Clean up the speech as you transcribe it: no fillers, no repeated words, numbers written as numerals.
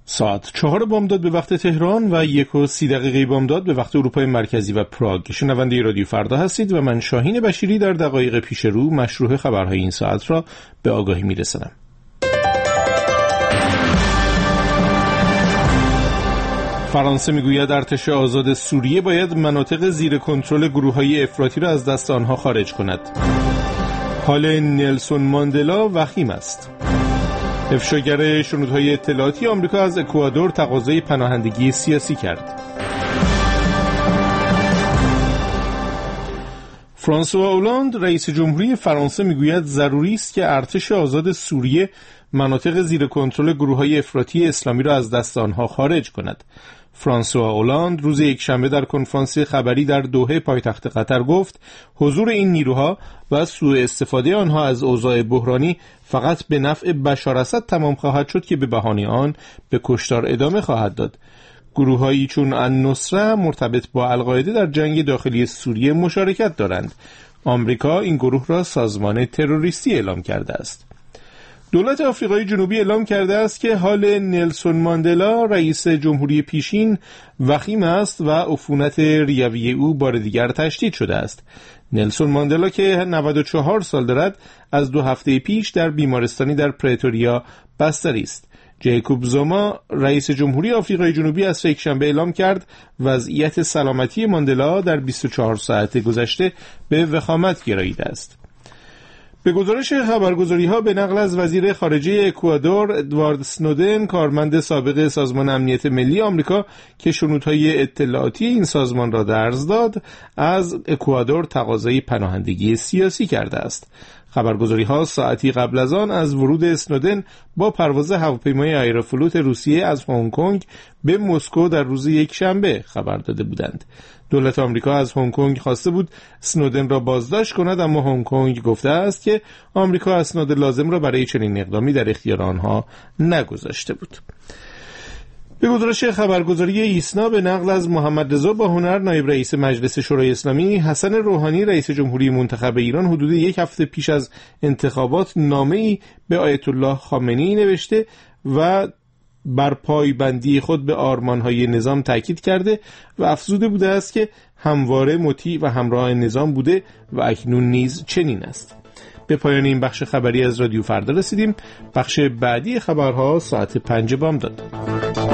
ساعت 4 بامداد به وقت تهران و 1:30 بامداد به وقت اروپای مرکزی و پراگ. شنونده رادیو فردا هستید و من شاهین بشیری در دقایق پیش رو مشروع خبرهای این ساعت را به آگاهی میرسانم. فرانسه میگوید ارتش آزاد سوریه باید مناطق زیر کنترل گروه‌های افراطی را از دست آنها خارج کند. حال نلسون ماندلا وخیم است. افشاگر شنودهای اطلاعاتی آمریکا از اکوادور تقاضای پناهندگی سیاسی کرد. فرانسوا اولاند رئیس جمهوری فرانسه میگوید ضروری است که ارتش آزاد سوریه مناطق زیر کنترل گروه‌های افراطی اسلامی را از دست آنها خارج کند. فرانسوا اولاند روز یکشنبه در کنفرانس خبری در دوحه پایتخت قطر گفت حضور این نیروها و سوء استفاده آنها از اوضاع بحرانی فقط به نفع بشار اسد تمام خواهد شد که به بهانه آن به کشتار ادامه خواهد داد. گروه‌هایی چون النصره مرتبط با القاعده در جنگ داخلی سوریه مشارکت دارند. آمریکا این گروه را سازمان تروریستی اعلام کرده است. دولت آفریقای جنوبی اعلام کرده است که حال نلسون ماندلا رئیس جمهوری پیشین وخیم است و عفونت ریوی او بار دیگر تشدید شده است. نلسون ماندلا که 94 سال دارد از 2 هفته پیش در بیمارستانی در پرتوریا بستری است. جیکوب زوما رئیس جمهوری آفریقای جنوبی از یکشنبه اعلام کرد وضعیت سلامتی ماندلا در 24 ساعت گذشته به وخامت گراییده است. به گزارش خبرگزاری‌ها به نقل از وزیر خارجه اکوادور ادوارد سنودن کارمند سابق سازمان امنیت ملی آمریکا که شنودهای اطلاعاتی این سازمان را درز داد از اکوادور تقاضای پناهندگی سیاسی کرده است. خبرگزاری‌ها ساعتی قبل از آن از ورود اسنودن با پرواز هواپیمای آیروفلوت روسیه از هنگ کنگ به مسکو در روز یکشنبه خبر داده بودند. دولت آمریکا از هنگ کنگ خواسته بود اسنودن را بازداشت کند، اما هنگ کنگ گفته است که آمریکا اسناد لازم را برای چنین اقدامی در اختیار آنها نگذاشته بود. به گزارش خبرگزاری ایسنا به نقل از محمد رضا باهنر نایب رئیس مجلس شورای اسلامی، حسن روحانی رئیس جمهوری منتخب ایران حدود 1 هفته پیش از انتخابات نامه‌ای به آیت الله خامنه‌ای نوشته و بر پایبندی خود به آرمان‌های نظام تاکید کرده و افزوده بوده است که همواره مطیع و همراه نظام بوده و اکنون نیز چنین است. به پایان این بخش خبری از رادیو فردا رسیدیم. بخش بعدی خبرها ساعت 5 بامداد.